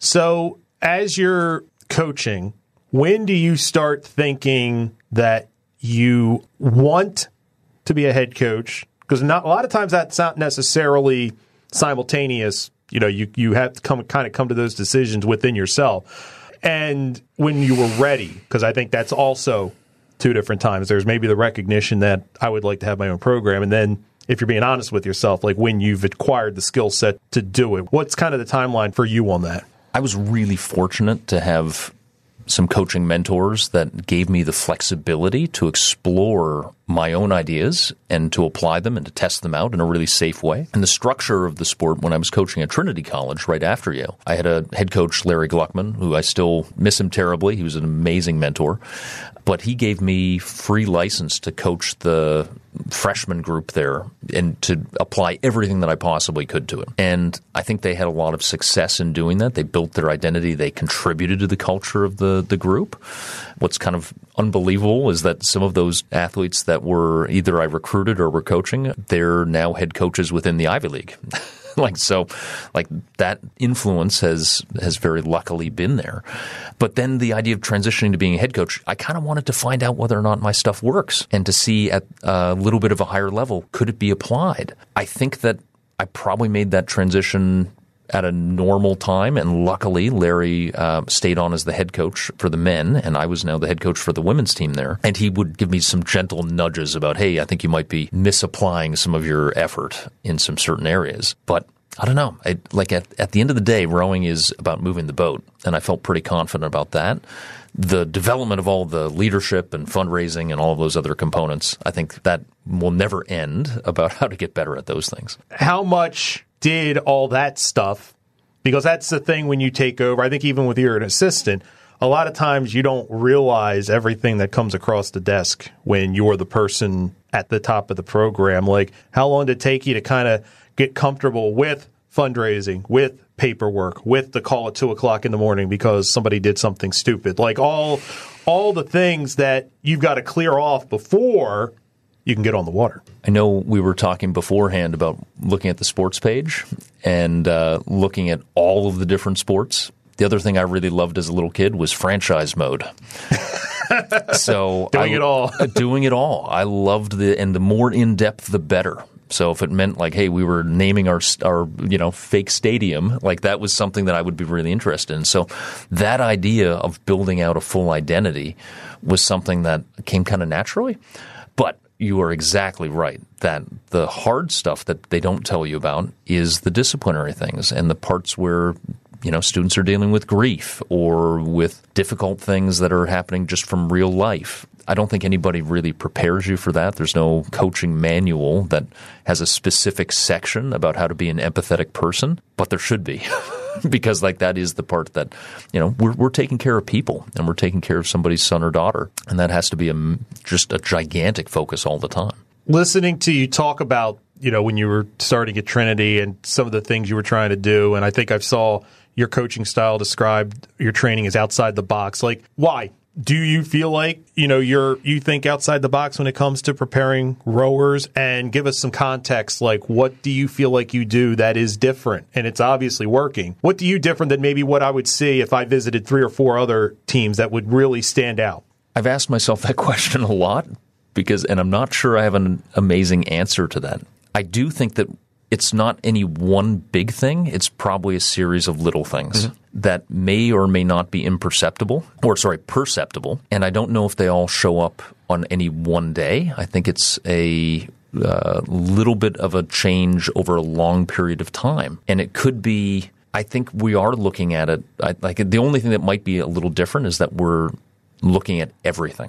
So as you're coaching, when do you start thinking that you want to be a head coach? Because not a lot of times that's not necessarily simultaneous. You know, you, you have to come kind of come to those decisions within yourself. And when you were ready, because I think that's also two different times. There's maybe the recognition that I would like to have my own program. And then if you're being honest with yourself, like when you've acquired the skill set to do it, what's kind of the timeline for you on that? I was really fortunate to have some coaching mentors that gave me the flexibility to explore my own ideas and to apply them and to test them out in a really safe way. And the structure of the sport, when I was coaching at Trinity College right after Yale, I had a head coach, Larry Gluckman, who I still miss him terribly. He was an amazing mentor. But he gave me free license to coach the freshman group there and to apply everything that I possibly could to it. And I think they had a lot of success in doing that. They built their identity. They contributed to the culture of the, the group. What's kind of unbelievable is that some of those athletes that were either I recruited or were coaching, they're now head coaches within the Ivy League. Like so, like that influence has has very luckily been there. But then the idea of transitioning to being a head coach, I kind of wanted to find out whether or not my stuff works and to see at a little bit of a higher level, could it be applied? I think that I probably made that transition at a normal time, and luckily Larry uh, stayed on as the head coach for the men, and I was now the head coach for the women's team there. And he would give me some gentle nudges about, hey, I think you might be misapplying some of your effort in some certain areas. But I don't know. I, like at, at the end of the day, rowing is about moving the boat, and I felt pretty confident about that. The development of all the leadership and fundraising and all of those other components, I think that will never end about how to get better at those things. How much did all that stuff, because that's the thing when you take over, I think even with you're an assistant, a lot of times you don't realize everything that comes across the desk when you're the person at the top of the program. Like, how long did it take you to kind of get comfortable with fundraising, with paperwork, with the call at two o'clock in the morning because somebody did something stupid? Like all, all the things that you've got to clear off before you can get on the water. I know we were talking beforehand about looking at the sports page and uh, looking at all of the different sports. The other thing I really loved as a little kid was franchise mode. So doing I, it all. doing it all. I loved the, and the more in-depth, the better. So if it meant like, hey, we were naming our our you know fake stadium, like that was something that I would be really interested in. So that idea of building out a full identity was something that came kind of naturally. But you are exactly right that the hard stuff that they don't tell you about is the disciplinary things and the parts where, you know, students are dealing with grief or with difficult things that are happening just from real life. I don't think anybody really prepares you for that. There's no coaching manual that has a specific section about how to be an empathetic person, but there should be. Because like that is the part that, you know, we're we're taking care of people and we're taking care of somebody's son or daughter. And that has to be a, just a gigantic focus all the time. Listening to you talk about, you know, when you were starting at Trinity and some of the things you were trying to do, and I think I saw your coaching style described, your training is outside the box. Like, why? do you feel like, you know, you're you think outside the box when it comes to preparing rowers? And give us some context, like what do you feel like you do that is different? And it's obviously working. What do you different than maybe what I would see if I visited three or four other teams that would really stand out? I've asked myself that question a lot because, and I'm not sure I have an amazing answer to that. I do think that it's not any one big thing. It's probably a series of little things mm-hmm. that may or may not be imperceptible or, sorry, perceptible. And I don't know if they all show up on any one day. I think it's a uh, little bit of a change over a long period of time. And it could be, I think we are looking at it. I, like the only thing that might be a little different is that we're looking at everything.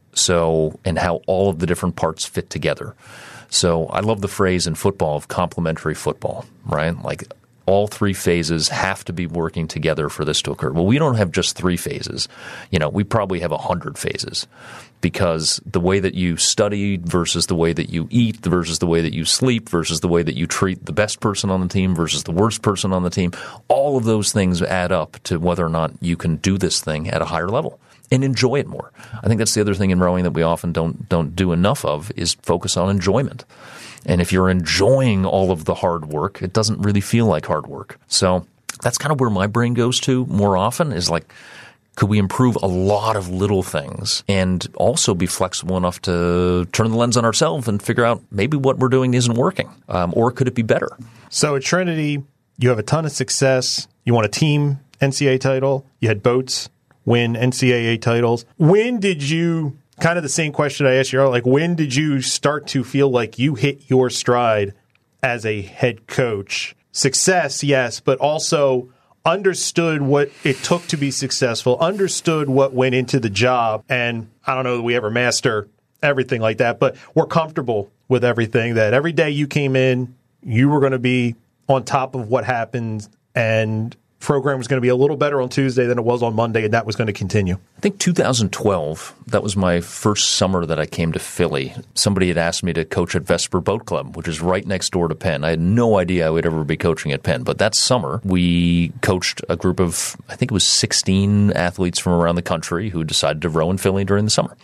So, and how all of the different parts fit together. So I love the phrase in football of complementary football, right? Like all three phases have to be working together for this to occur. Well, we don't have just three phases. You know, we probably have a hundred phases because the way that you study versus the way that you eat versus the way that you sleep versus the way that you treat the best person on the team versus the worst person on the team, all of those things add up to whether or not you can do this thing at a higher level and enjoy it more. I think that's the other thing in rowing that we often don't don't do enough of is focus on enjoyment. And if you're enjoying all of the hard work, it doesn't really feel like hard work. So that's kind of where my brain goes to more often is like, could we improve a lot of little things and also be flexible enough to turn the lens on ourselves and figure out maybe what we're doing isn't working, um, or could it be better? So at Trinity, you have a ton of success. You won a team N C A A title. You had boats win N C A A titles. When did you, kind of the same question I asked you earlier, like when did you start to feel like you hit your stride as a head coach? Success, yes, but also understood what it took to be successful, understood what went into the job, and I don't know that we ever master everything like that, but we're comfortable with everything, that every day you came in, you were going to be on top of what happened, and program was going to be a little better on Tuesday than it was on Monday, and that was going to continue. I think two thousand twelve, that was my first summer that I came to Philly. Somebody had asked me to coach at Vesper Boat Club, which is right next door to Penn. I had no idea I would ever be coaching at Penn, but that summer we coached a group of, I think it was sixteen athletes from around the country who decided to row in Philly during the summer.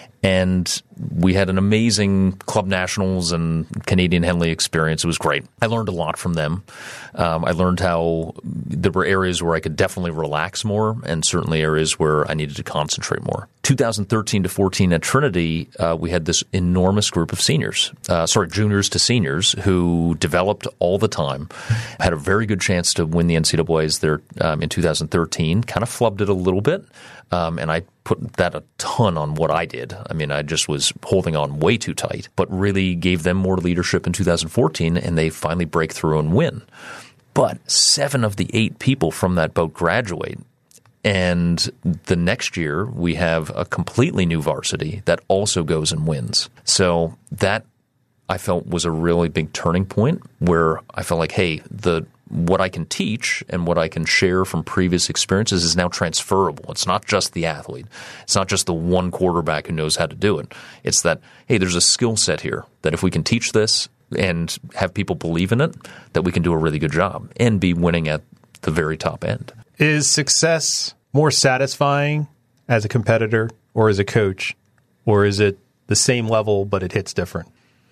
And we had an amazing Club Nationals and Canadian Henley experience. It was great. I learned a lot from them. Um, I learned how there were areas where I could definitely relax more and certainly areas where I needed to concentrate more. twenty thirteen to fourteen at Trinity, uh, we had this enormous group of seniors, uh, sorry, juniors to seniors who developed all the time, had a very good chance to win the N C A As there um, in two thousand thirteen, kind of flubbed it a little bit. Um, and I put that a ton on what I did. I mean, I just was holding on way too tight, but really gave them more leadership in two thousand fourteen, and they finally break through and win. But seven of the eight people from that boat graduate. And the next year, we have a completely new varsity that also goes and wins. So that, I felt, was a really big turning point where I felt like, hey, the what I can teach and what I can share from previous experiences is now transferable. It's not just the athlete. It's not just the one quarterback who knows how to do it. It's that, hey, there's a skill set here that if we can teach this and have people believe in it, that we can do a really good job and be winning at the very top end. Is success more satisfying as a competitor or as a coach? Or is it the same level but it hits different?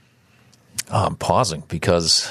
I'm pausing because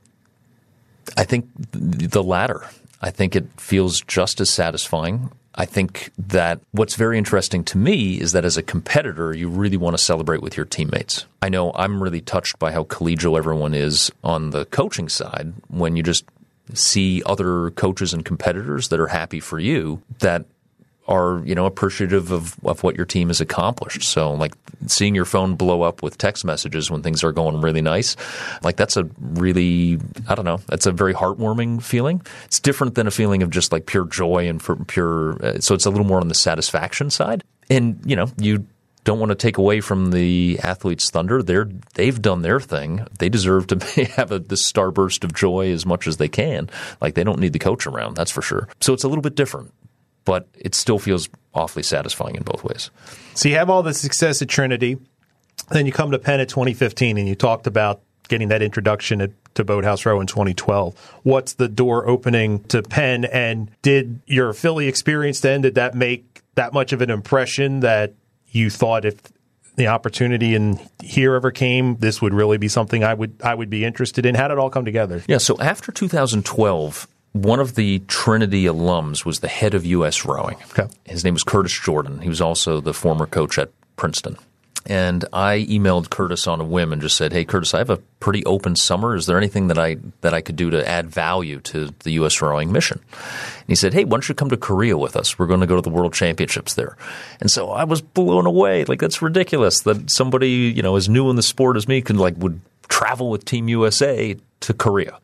I think the latter. I think it feels just as satisfying. I think that what's very interesting to me is that as a competitor, you really want to celebrate with your teammates. I know I'm really touched by how collegial everyone is on the coaching side when you just see other coaches and competitors that are happy for you that are, you know, appreciative of, of what your team has accomplished. So like seeing your phone blow up with text messages when things are going really nice, like that's a really, I don't know, that's a very heartwarming feeling. It's different than a feeling of just like pure joy and for pure, uh, so it's a little more on the satisfaction side. And, you know, you don't want to take away from the athletes' thunder. They're, they've done their thing. They deserve to have a, this starburst of joy as much as they can. Like they don't need the coach around, that's for sure. So it's a little bit different. But it still feels awfully satisfying in both ways. So you have all the success at Trinity, then you come to Penn at twenty fifteen, and you talked about getting that introduction at, to Boathouse Row in twenty twelve. What's the door opening to Penn, and did your Philly experience then, did that make that much of an impression that you thought if the opportunity in here ever came, this would really be something I would I would be interested in? How did it all come together? Yeah, so after two thousand twelve, one of the Trinity alums was the head of U S rowing. Okay. His name was Curtis Jordan. He was also the former coach at Princeton. And I emailed Curtis on a whim and just said, hey, Curtis, I have a pretty open summer. Is there anything that I that I could do to add value to the U S rowing mission? And he said, hey, why don't you come to Korea with us? We're going to go to the World Championships there. And so I was blown away. Like, that's ridiculous that somebody, you know, as new in the sport as me could, like, would travel with Team U S A to Korea.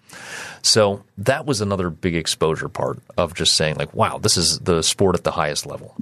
So that was another big exposure part of just saying, like, wow, this is the sport at the highest level.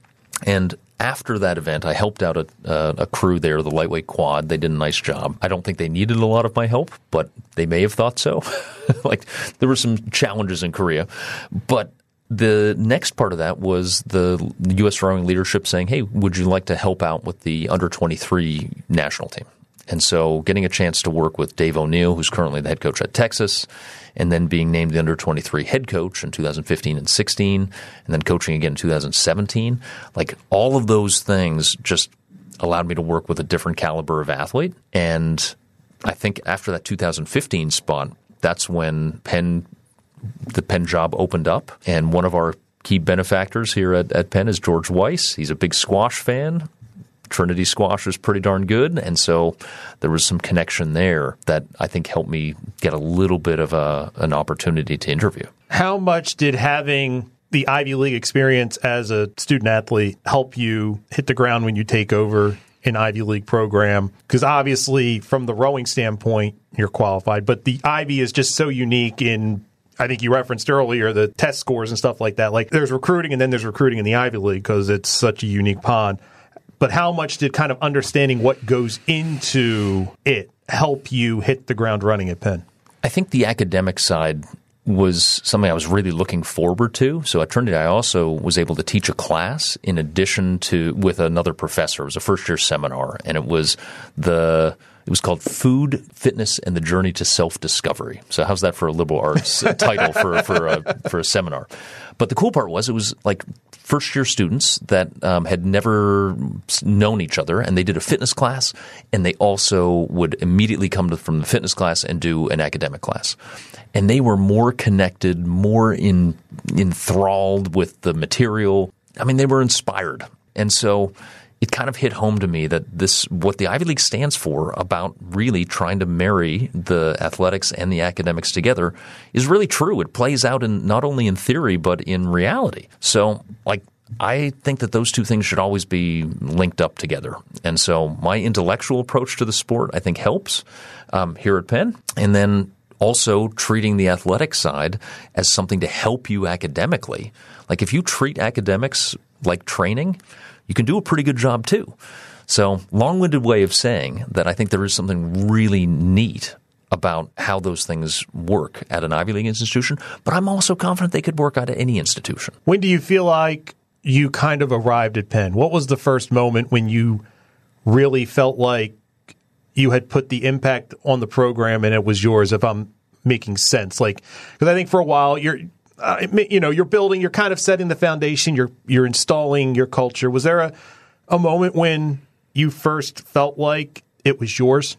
And after that event, I helped out a, uh, a crew there, the lightweight quad. They did a nice job. I don't think they needed a lot of my help, but they may have thought so. Like, there were some challenges in Korea. But the next part of that was the U S rowing leadership saying, hey, would you like to help out with the under twenty-three national team? And so getting a chance to work with Dave O'Neill, who's currently the head coach at Texas, and then being named the under twenty-three head coach in two thousand fifteen and sixteen, and then coaching again in two thousand seventeen. Like, all of those things just allowed me to work with a different caliber of athlete. And I think after that two thousand fifteen spot, that's when Penn, the Penn job opened up. And one of our key benefactors here at, at Penn is George Weiss. He's a big squash fan. Trinity squash was pretty darn good, and so there was some connection there that I think helped me get a little bit of a, an opportunity to interview. How much did having the Ivy League experience as a student athlete help you hit the ground when you take over an Ivy League program? Because obviously, from the rowing standpoint, you're qualified, but the Ivy is just so unique in, I think you referenced earlier, the test scores and stuff like that. Like, there's recruiting, and then there's recruiting in the Ivy League because it's such a unique pond. But how much did kind of understanding what goes into it help you hit the ground running at Penn? I think the academic side was something I was really looking forward to. So at Trinity, I also was able to teach a class in addition to with another professor. It was a first-year seminar, and it was the it was called Food, Fitness, and the Journey to Self-Discovery. So how's that for a liberal arts title for for a, for a seminar? But the cool part was it was like first-year students that um, had never known each other, and they did a fitness class, and they also would immediately come to, from the fitness class and do an academic class. And they were more connected, more in, enthralled with the material. I mean, they were inspired. And so it kind of hit home to me that this, what the Ivy League stands for about really trying to marry the athletics and the academics together is really true. It plays out in not only in theory, but in reality. So, like, I think that those two things should always be linked up together. And so my intellectual approach to the sport, I think, helps um, here at Penn. And then also treating the athletic side as something to help you academically. Like, if you treat academics like training, you can do a pretty good job too. So, long-winded way of saying that I think there is something really neat about how those things work at an Ivy League institution, but I'm also confident they could work out at any institution. When do you feel like you kind of arrived at Penn? What was the first moment when you really felt like you had put the impact on the program and it was yours, if I'm making sense? Like, because I think for a while you're Uh, you know, you're building, you're kind of setting the foundation, you're you're installing your culture. Was there a, a moment when you first felt like it was yours?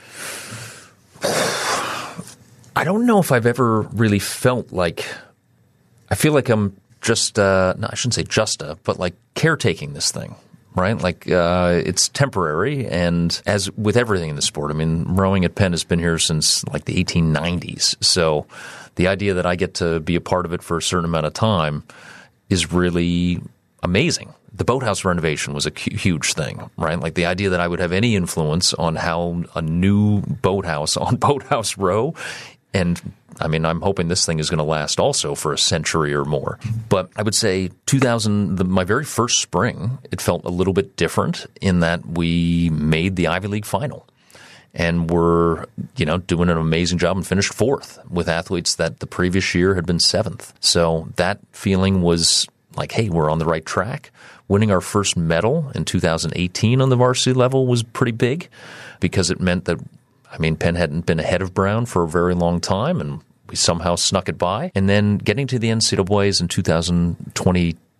I don't know if I've ever really felt like – I feel like I'm just uh, – no, I shouldn't say just a, but like caretaking this thing. Right? Like, uh, it's temporary. And as with everything in the sport, I mean, rowing at Penn has been here since like the eighteen nineties. So the idea that I get to be a part of it for a certain amount of time is really amazing. The boathouse renovation was a huge thing, right? Like, the idea that I would have any influence on how a new boathouse on Boathouse Row, and I mean, I'm hoping this thing is going to last also for a century or more. But I would say two thousand, the, my very first spring, it felt a little bit different in that we made the Ivy League final. And we're, you know, doing an amazing job and finished fourth with athletes that the previous year had been seventh. So that feeling was like, hey, we're on the right track. Winning our first medal in two thousand eighteen on the varsity level was pretty big because it meant that, I mean, Penn hadn't been ahead of Brown for a very long time, and we somehow snuck it by. And then getting to the N C double A's in two thousand twenty,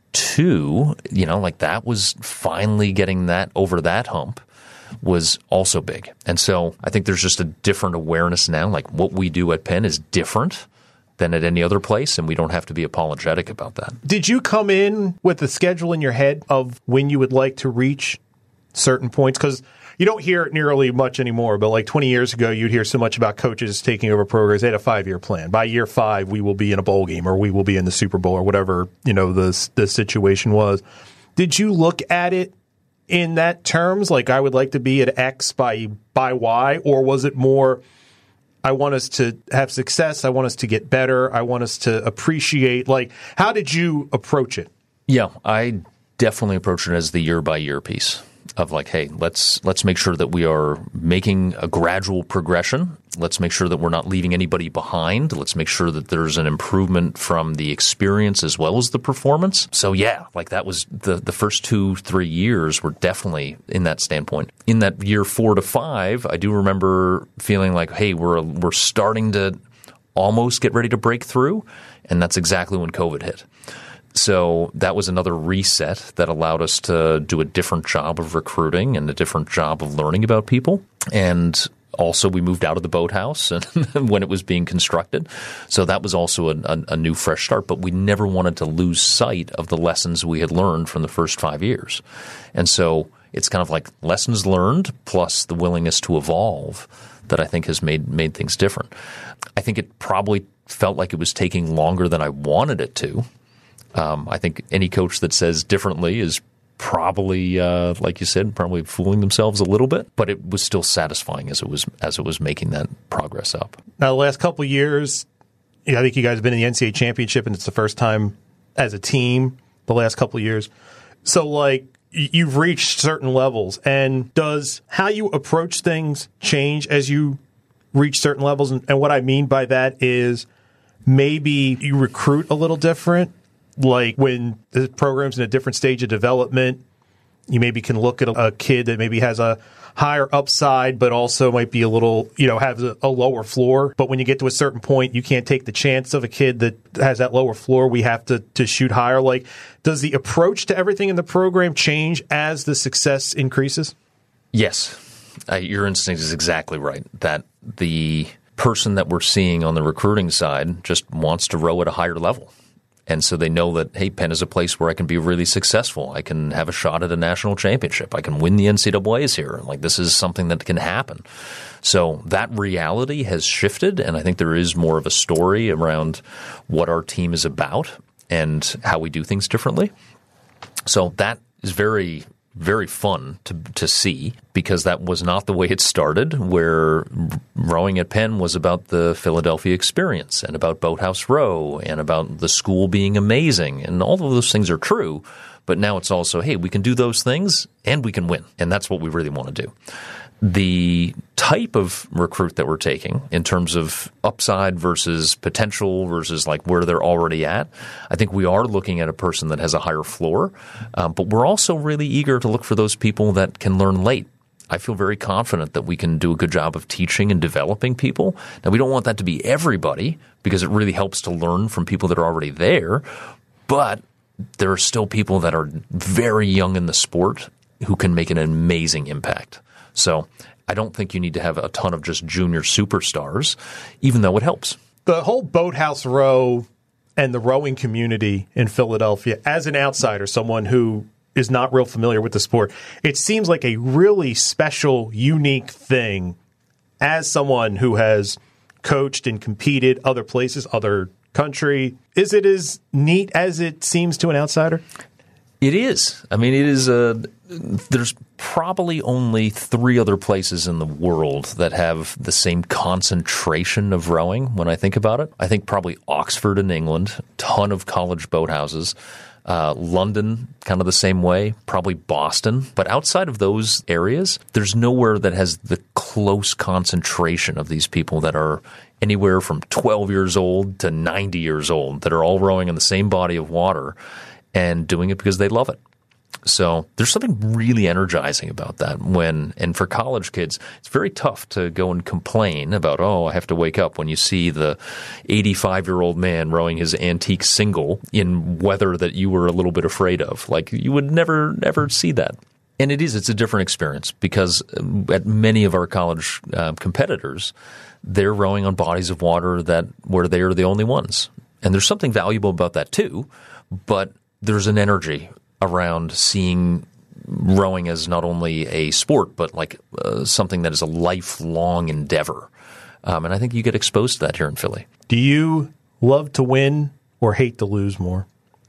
two, you know, like that was finally getting that over that hump was also big. And so I think there's just a different awareness now. Like what we do at Penn is different than at any other place, and we don't have to be apologetic about that. Did you come in with the schedule in your head of when you would like to reach certain points? Because you don't hear it nearly much anymore, but like twenty years ago, you'd hear so much about coaches taking over programs. They had a five-year plan. By year five, we will be in a bowl game or we will be in the Super Bowl or whatever, you know, the, the situation was. Did you look at it in that terms, like I would like to be at X by by Y, or was it more, I want us to have success, I want us to get better, I want us to appreciate, like, how did you approach it? Yeah, I definitely approach it as the year-by-year piece of like, hey, let's let's make sure that we are making a gradual progression. Let's make sure that we're not leaving anybody behind. Let's make sure that there's an improvement from the experience as well as the performance. So yeah, like that was the, the first two, three years were definitely in that standpoint. In that year four to five, I do remember feeling like, hey, we're we're starting to almost get ready to break through. And that's exactly when COVID hit. So that was another reset that allowed us to do a different job of recruiting and a different job of learning about people. And also we moved out of the boathouse and when it was being constructed. So that was also a, a, a new fresh start. But we never wanted to lose sight of the lessons we had learned from the first five years. And so it's kind of like lessons learned plus the willingness to evolve that I think has made made things different. I think it probably felt like it was taking longer than I wanted it to. Um, I think any coach that says differently is probably, uh, like you said, probably fooling themselves a little bit. But it was still satisfying as it was as it was making that progress up. Now, the last couple of years, you know, I think you guys have been in the N C double A championship, and it's the first time as a team the last couple of years. So, like, you've reached certain levels. And does how you approach things change as you reach certain levels? And, and what I mean by that is maybe you recruit a little different. Like when the program's in a different stage of development, you maybe can look at a, a kid that maybe has a higher upside, but also might be a little, you know, have a, a lower floor. But when you get to a certain point, you can't take the chance of a kid that has that lower floor. We have to, to shoot higher. Like, does the approach to everything in the program change as the success increases? Yes. Uh, your instinct is exactly right. That the person that we're seeing on the recruiting side just wants to row at a higher level. And so they know that, hey, Penn is a place where I can be really successful. I can have a shot at a national championship. I can win the N C double A's here. Like, this is something that can happen. So that reality has shifted, and I think there is more of a story around what our team is about and how we do things differently. So that is very, very fun to to see, because that was not the way it started, where rowing at Penn was about the Philadelphia experience and about Boathouse Row and about the school being amazing. And all of those things are true, but now it's also, hey, we can do those things and we can win. And that's what we really want to do. The type of recruit that we're taking in terms of upside versus potential versus like where they're already at, I think we are looking at a person that has a higher floor, um, but we're also really eager to look for those people that can learn late. I feel very confident that we can do a good job of teaching and developing people. Now, we don't want that to be everybody because it really helps to learn from people that are already there, but there are still people that are very young in the sport who can make an amazing impact. So I don't think you need to have a ton of just junior superstars, even though it helps. The whole Boathouse Row and the rowing community in Philadelphia, as an outsider, someone who is not real familiar with the sport, it seems like a really special, unique thing. As someone who has coached and competed other places, other country, is it as neat as it seems to an outsider? It is. I mean, it is a – there's probably only three other places in the world that have the same concentration of rowing when I think about it. I think probably Oxford in England, ton of college boathouses. Uh, London, kind of the same way, probably Boston. But outside of those areas, there's nowhere that has the close concentration of these people that are anywhere from twelve years old to ninety years old that are all rowing in the same body of water and doing it because they love it. So there's something really energizing about that when, and for college kids, it's very tough to go and complain about, oh, I have to wake up when you see the eighty-five-year-old man rowing his antique single in weather that you were a little bit afraid of. Like you would never, never see that. And it is, it's a different experience because at many of our college uh, competitors, they're rowing on bodies of water that where they are the only ones. And there's something valuable about that too, but there's an energy around seeing rowing as not only a sport, but like uh, something that is a lifelong endeavor. Um, and I think you get exposed to that here in Philly. Do you love to win or hate to lose more?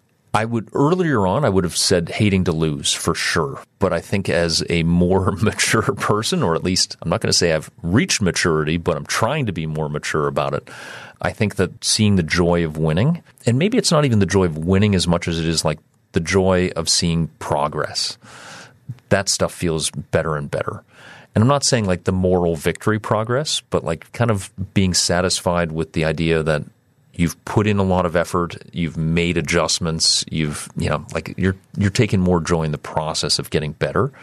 I would earlier on, I would have said hating to lose for sure. But I think as a more mature person, or at least I'm not going to say I've reached maturity, but I'm trying to be more mature about it. I think that seeing the joy of winning, and maybe it's not even the joy of winning as much as it is like the joy of seeing progress. That stuff feels better and better. And I'm not saying like the moral victory progress, but like kind of being satisfied with the idea that you've put in a lot of effort, you've made adjustments, you've, you know, like you're you're taking more joy in the process of getting better,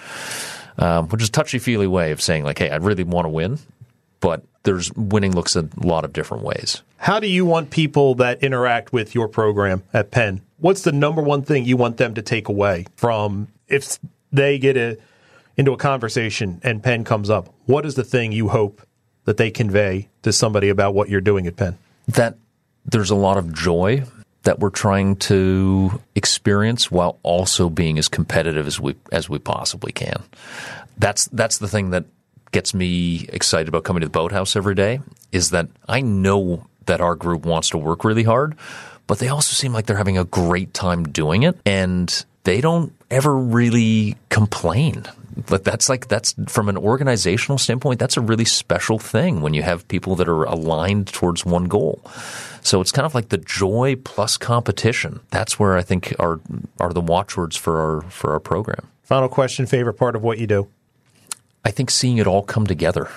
um, which is a touchy-feely way of saying like, hey, I really want to win, but there's winning looks a lot of different ways. How do you want people that interact with your program at Penn? What's the number one thing you want them to take away from if they get a, into a conversation and Penn comes up? What is the thing you hope that they convey to somebody about what you're doing at Penn? That there's a lot of joy that we're trying to experience while also being as competitive as we as we possibly can. That's that's the thing that gets me excited about coming to the Boathouse every day, is that I know that our group wants to work really hard, but they also seem like they're having a great time doing it, and they don't ever really complain. But that's like that's from an organizational standpoint, that's a really special thing when you have people that are aligned towards one goal. So it's kind of like the joy plus competition. That's where I think are are the watchwords for our for our program. Final question: favorite part of what you do? I think seeing it all come together.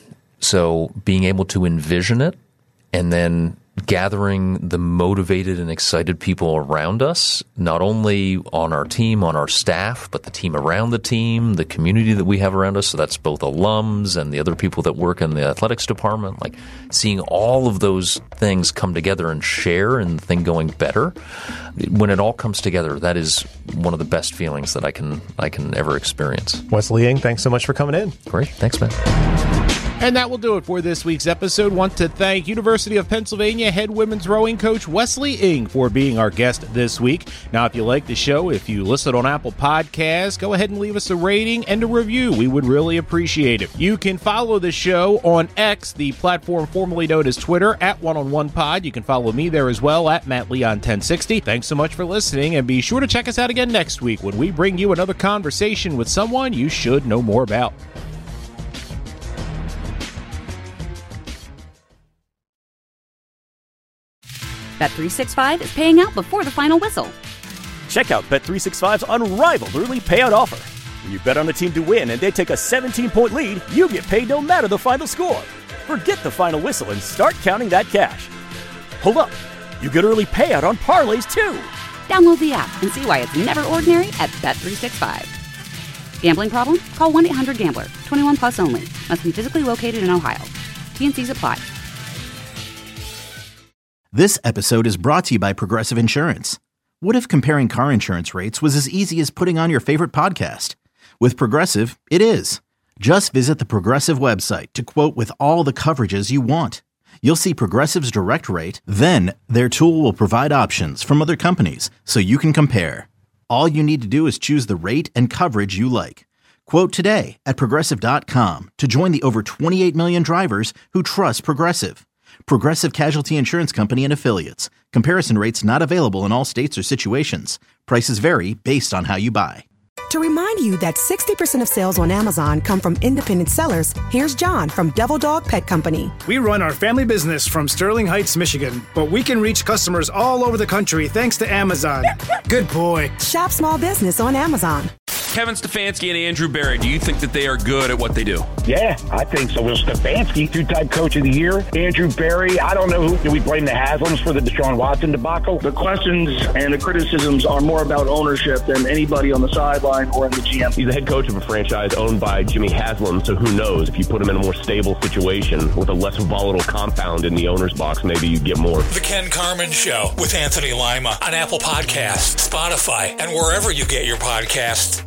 So being able to envision it and then gathering the motivated and excited people around us, not only on our team, on our staff, but the team around the team, the community that we have around us. So that's both alums and the other people that work in the athletics department. Like seeing all of those things come together and share and the thing going better. When it all comes together, that is one of the best feelings that I can I can ever experience. Wesley Ng, thanks so much for coming in. Great. Thanks, man. And that will do it for this week's episode. Want to thank University of Pennsylvania head women's rowing coach Wesley Ng for being our guest this week. Now, if you like the show, if you listen on Apple Podcasts, go ahead and leave us a rating and a review. We would really appreciate it. You can follow the show on X, the platform formerly known as Twitter, at One on One Pod. You can follow me there as well, at Matt Leon ten sixty. Thanks so much for listening, and be sure to check us out again next week when we bring you another conversation with someone you should know more about. Bet three sixty-five is paying out before the final whistle. Check out Bet three sixty-five's unrivaled early payout offer. When you bet on a team to win and they take a seventeen-point lead, you get paid no matter the final score. Forget the final whistle and start counting that cash. Hold up. You get early payout on parlays, too. Download the app and see why it's never ordinary at Bet three sixty-five. Gambling problem? Call one eight hundred gambler. twenty-one plus only. Must be physically located in Ohio. T and C's apply. This episode is brought to you by Progressive Insurance. What if comparing car insurance rates was as easy as putting on your favorite podcast? With Progressive, it is. Just visit the Progressive website to quote with all the coverages you want. You'll see Progressive's direct rate, then their tool will provide options from other companies so you can compare. All you need to do is choose the rate and coverage you like. Quote today at Progressive dot com to join the over twenty-eight million drivers who trust Progressive. Progressive Casualty Insurance Company and Affiliates. Comparison rates not available in all states or situations. Prices vary based on how you buy. To remind you that sixty percent of sales on Amazon come from independent sellers, here's John from Devil Dog Pet Company. We run our family business from Sterling Heights, Michigan, but we can reach customers all over the country thanks to Amazon. Good boy. Shop small business on Amazon. Kevin Stefanski and Andrew Berry, do you think that they are good at what they do? Yeah, I think so. Will Stefanski, two-time coach of the year. Andrew Berry, I don't know who. Do we blame the Haslams for the Deshaun Watson debacle? The questions and the criticisms are more about ownership than anybody on the sideline or in the G M. He's the head coach of a franchise owned by Jimmy Haslam, so who knows? If you put him in a more stable situation with a less volatile compound in the owner's box, maybe you get more. The Ken Carman Show with Anthony Lima on Apple Podcasts, Spotify, and wherever you get your podcasts.